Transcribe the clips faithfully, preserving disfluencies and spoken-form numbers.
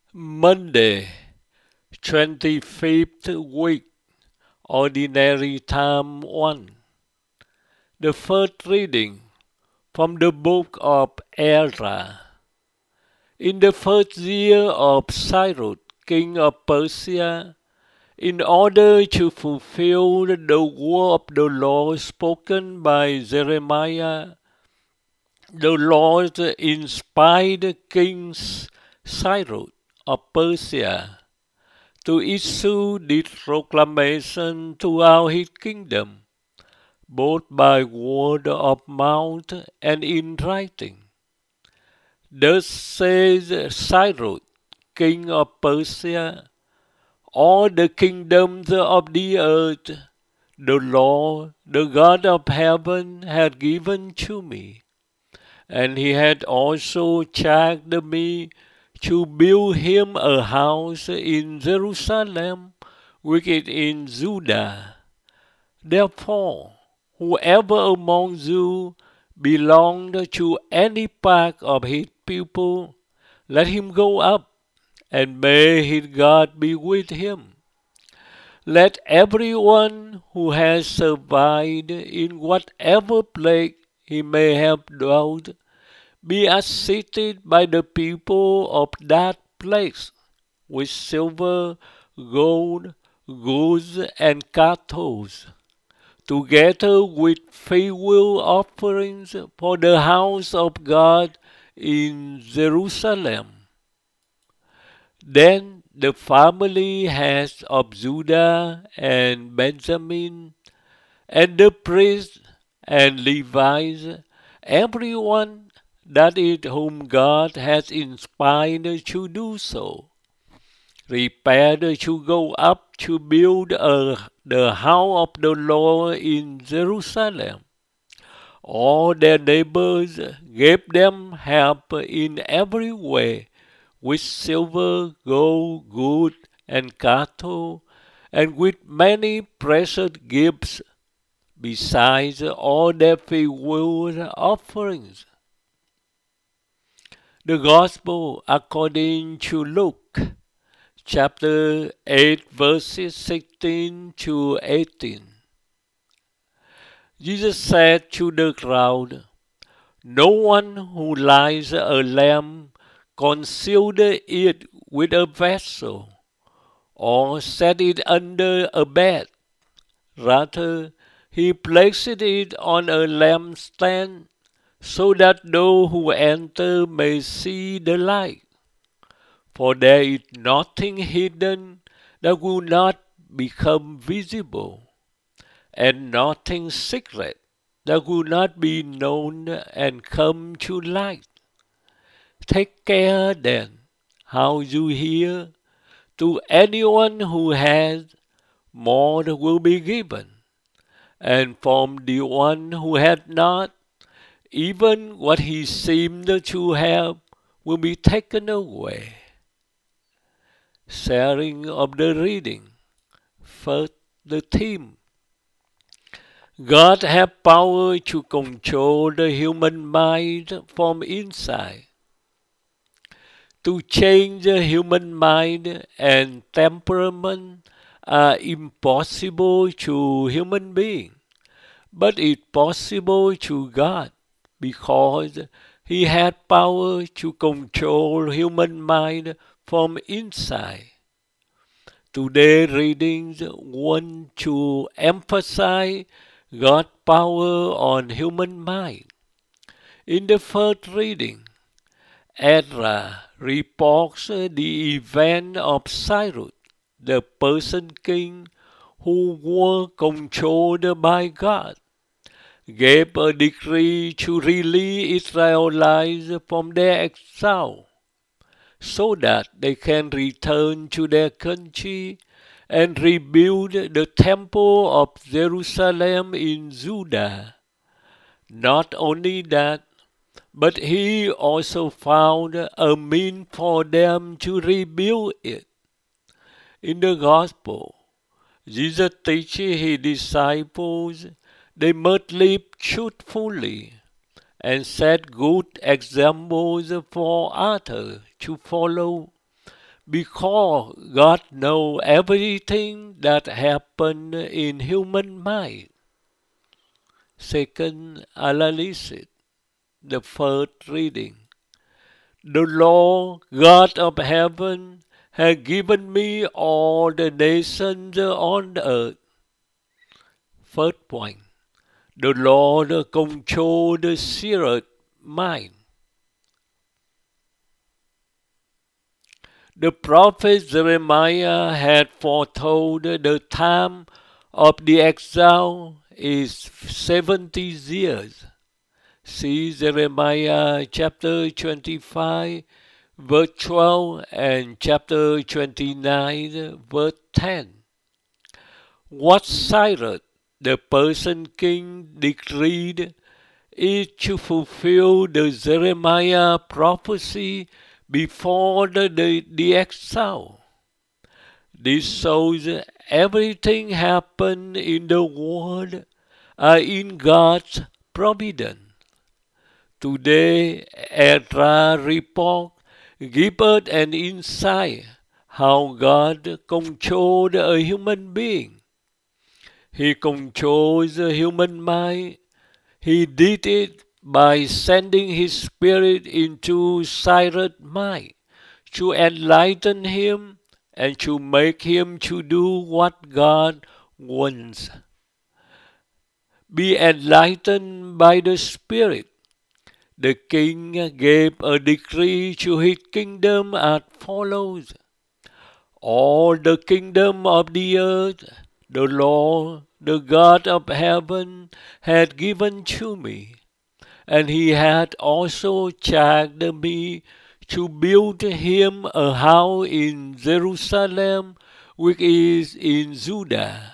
Monday, twenty-fifth week, Ordinary Time one. The first reading from the book of Ezra. In the first year of Cyrus, king of Persia, in order to fulfill the word of the Lord spoken by Jeremiah, the Lord inspired King Cyrus of Persia to issue this proclamation throughout his kingdom, both by word of mouth and in writing. Thus says Cyrus, king of Persia, all the kingdoms of the earth, the Lord, the God of heaven, had given to me, and he had also charged me to build him a house in Jerusalem, which is in Judah. Therefore, whoever among you belonged to any part of his people, let him go up, and may his God be with him. Let everyone who has survived in whatever place he may have dwelt be assisted by the people of that place with silver, gold, goods, and cattle, together with freewill offerings for the house of God in Jerusalem. Then the family heads of Judah and Benjamin, and the priests and Levites, everyone that is whom God has inspired to do so, prepared to go up to build a, the house of the Lord in Jerusalem. All their neighbors gave them help in every way, with silver, gold, goods, and cattle, and with many precious gifts, besides all their freewill offerings. The Gospel according to Luke, chapter eight, verses sixteen to eighteen. Jesus said to the crowd, "No one who lights a lamp conceals it with a vessel, or sets it under a bed. Rather, he places it on a lampstand, so that those who enter may see the light. For there is nothing hidden that will not become visible, and nothing secret that will not be known and come to light. Take care then how you hear. To anyone who has, more will be given, and from the one who had not, even what he seemed to have will be taken away." Sharing of the reading. First, the theme. God has power to control the human mind from inside. To change the human mind and temperament are impossible to human beings, but it's possible to God, because he had power to control human mind from inside. Today's readings want to emphasize God's power on human mind. In the first reading, Ezra reports the event of Cyrus, the Persian king who were controlled by God, gave a decree to release Israelites from their exile, so that they can return to their country and rebuild the temple of Jerusalem in Judah. Not only that, but he also found a means for them to rebuild it. In the Gospel, Jesus teaches his disciples they must live truthfully and set good examples for others to follow, because God knows everything that happens in human mind. Second analysis, the first reading. The Lord God of heaven has given me all the nations on the earth. First point, the Lord controls the seared mind. The prophet Jeremiah had foretold the time of the exile is seventy years. See Jeremiah chapter twenty-five, verse twelve, and chapter twenty-nine, verse ten. What Cyrus, the Persian king, decreed is to fulfill the Jeremiah prophecy before the, the, the exile. This shows everything happened in the world are in God's providence. Today, Ezra report gives us an insight how God controls a human being. He controls the human mind. He did it by sending His Spirit into Cyrus' mind to enlighten him and to make him to do what God wants. Be enlightened by the Spirit. The king gave a decree to his kingdom as follows. All the kingdom of the earth, the Lord, the God of heaven, had given to me, and He had also charged me to build Him a house in Jerusalem, which is in Judah.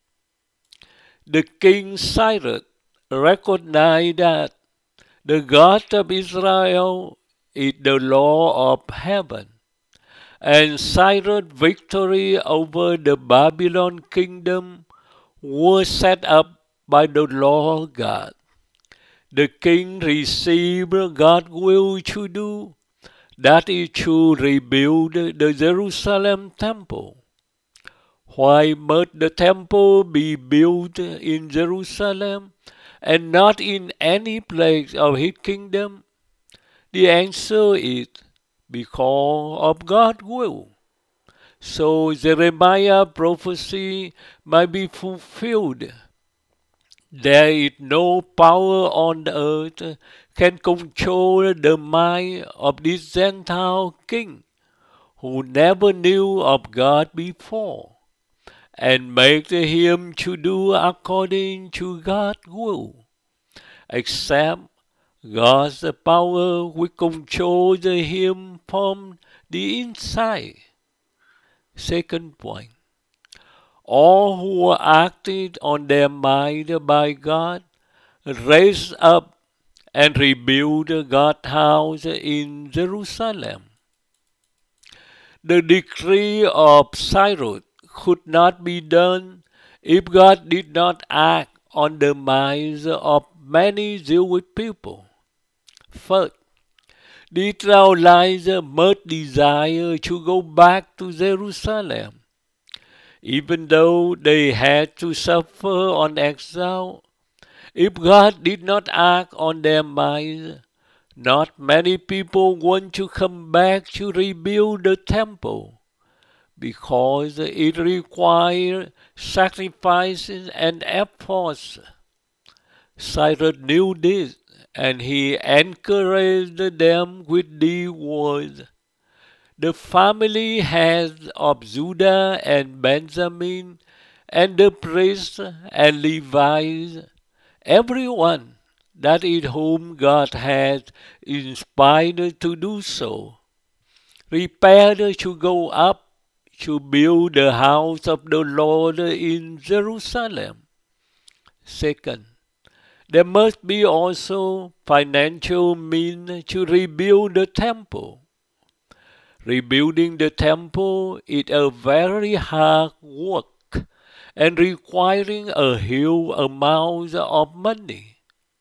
The king Cyrus recognized that the God of Israel is the Lord of heaven, and Cyrus' victory over the Babylon kingdom was set up by the Lord God. The king received God's will to do, that is to rebuild the Jerusalem temple. Why must the temple be built in Jerusalem and not in any place of His kingdom? The answer is because of God's will. So Jeremiah's prophecy might be fulfilled. There is no power on the earth can control the mind of this Gentile king who never knew of God before, and make him to do according to God's will, except God's power which controls him from the inside. Second point, all who acted on their mind by God raised up and rebuilt God's house in Jerusalem. The decree of Cyrus could not be done if God did not act on the minds of many Jewish people. First, the Israelites must desire to go back to Jerusalem. Even though they had to suffer on exile, if God did not act on their minds, not many people want to come back to rebuild the temple, because it requires sacrifices and efforts. Cyrus knew this, and he encouraged them with these words. The family heads of Judah and Benjamin, and the priests and Levites, everyone that is whom God has inspired to do so, prepared to go up to build the house of the Lord in Jerusalem. Second, there must be also financial means to rebuild the temple. Rebuilding the temple is a very hard work and requiring a huge amount of money.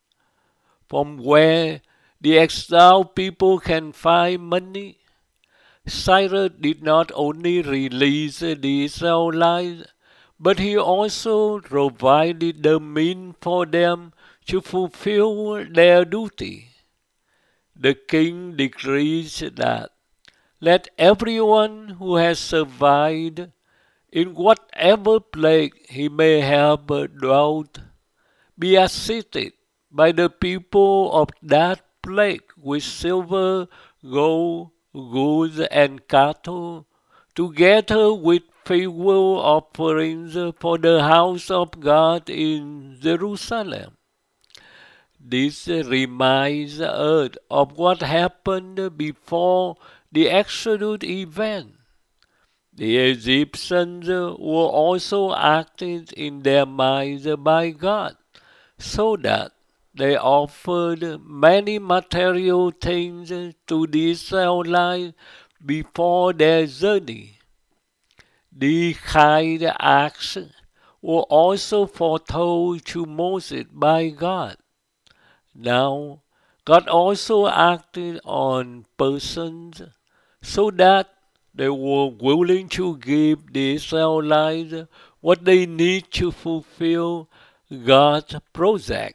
From where the exiled people can find money? Cyrus did not only release the Israelites, but he also provided the means for them to fulfill their duty. The king decrees that let everyone who has survived in whatever place he may have dwelt be assisted by the people of that place with silver, gold, goods, and cattle, together with faithful offerings for the house of God in Jerusalem. This reminds us of what happened before the Exodus event. The Egyptians were also acted in their minds by God, so that they offered many material things to the Israelites before their journey. These kind acts were also foretold to Moses by God. Now, God also acted on persons so that they were willing to give the Israelites what they need to fulfill God's project.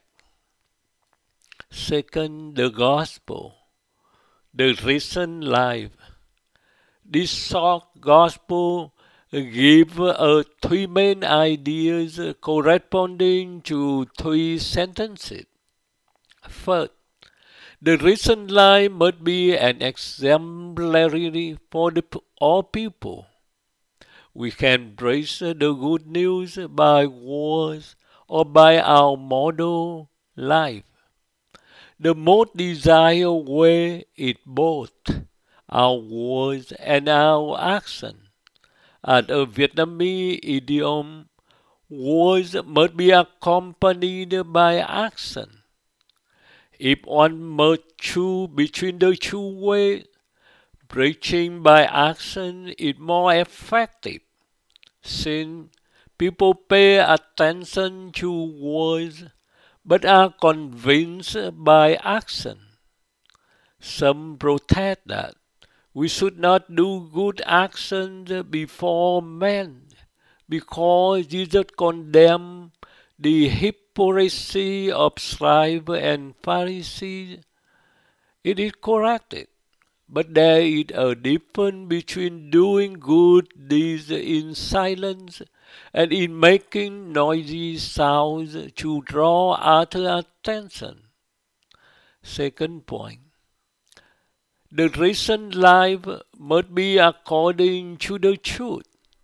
Second, the gospel, the risen life. This short gospel gives us three main ideas corresponding to three sentences. First, the risen life must be an exemplary for the, all people. We can praise the good news by words or by our model life. The most desired way is both our words and our action. As a Vietnamese idiom, words must be accompanied by action. If one must choose between the two ways, preaching by action is more effective, since people pay attention to words but are convinced by action. Some protest that we should not do good actions before men, because Jesus condemned the hypocrisy of scribes and Pharisees. It is corrected, but there is a difference between doing good deeds in silence and in making noisy sounds to draw other attention. Second point, the risen life must be according to the truth.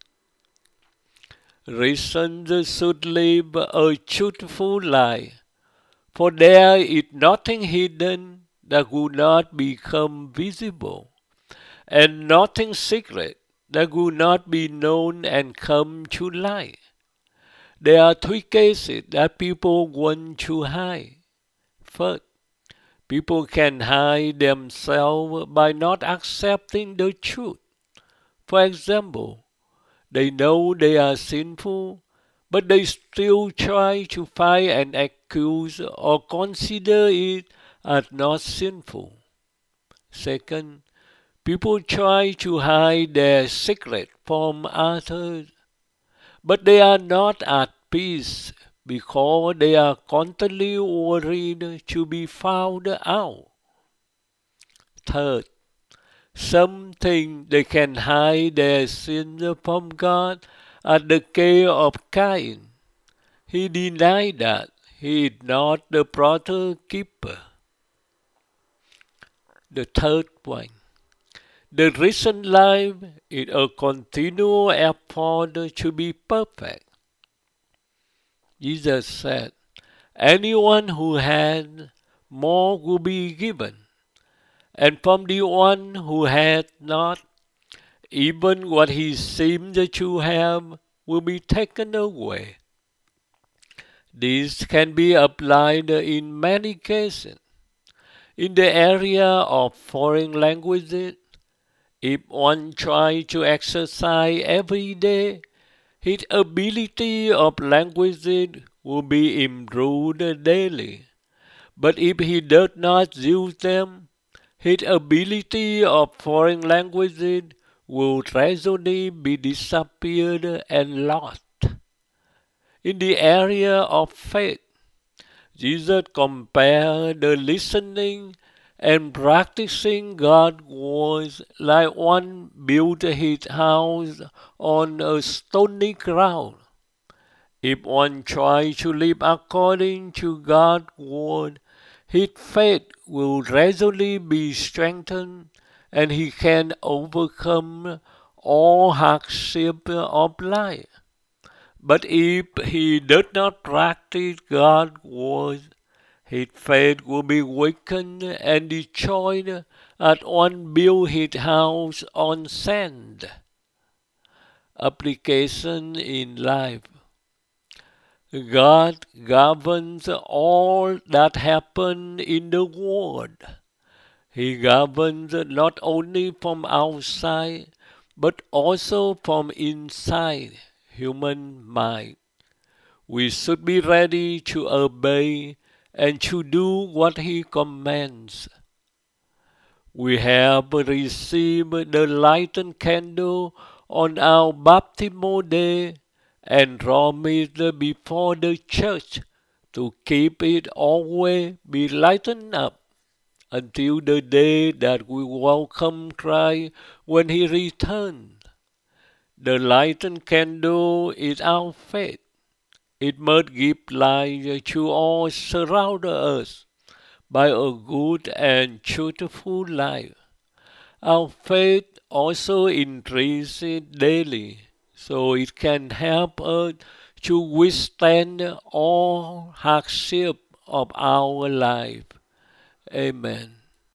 Risen should live a truthful life, for there is nothing hidden that would not become visible, and nothing secret that would not be known and come to light. There are three cases that people want to hide. First, people can hide themselves by not accepting the truth. For example, they know they are sinful, but they still try to find an excuse or consider it as not sinful. Second, people try to hide their secret from others, but they are not at peace because they are constantly worried to be found out. Third, some think they can hide their sins from God, as the case of Cain. He denied that he is not the brother keeper. The third point, the risen life is a continual effort to be perfect. Jesus said, anyone who has more will be given, and from the one who has not, even what he seems to have will be taken away. This can be applied in many cases. In the area of foreign languages, if one tries to exercise every day, his ability of languages will be improved daily. But if he does not use them, his ability of foreign languages will gradually be disappeared and lost. In the area of faith, Jesus compared the listening and practicing God's words like one built his house on a stony ground. If one tries to live according to God's word, his faith will gradually be strengthened and he can overcome all hardship of life. But if he does not practice God's word, his faith will be weakened and destroyed as one builds his house on sand. Application in life. God governs all that happens in the world. He governs not only from outside, but also from inside human mind. We should be ready to obey and to do what He commands. We have received the lighted candle on our baptismal day and promised before the church to keep it always be lightened up until the day that we welcome Christ when He returns. The lighted candle is our faith. It must give light to all surrounding us by a good and truthful life. Our faith also increases daily, so it can help us to withstand all hardship of our life. Amen.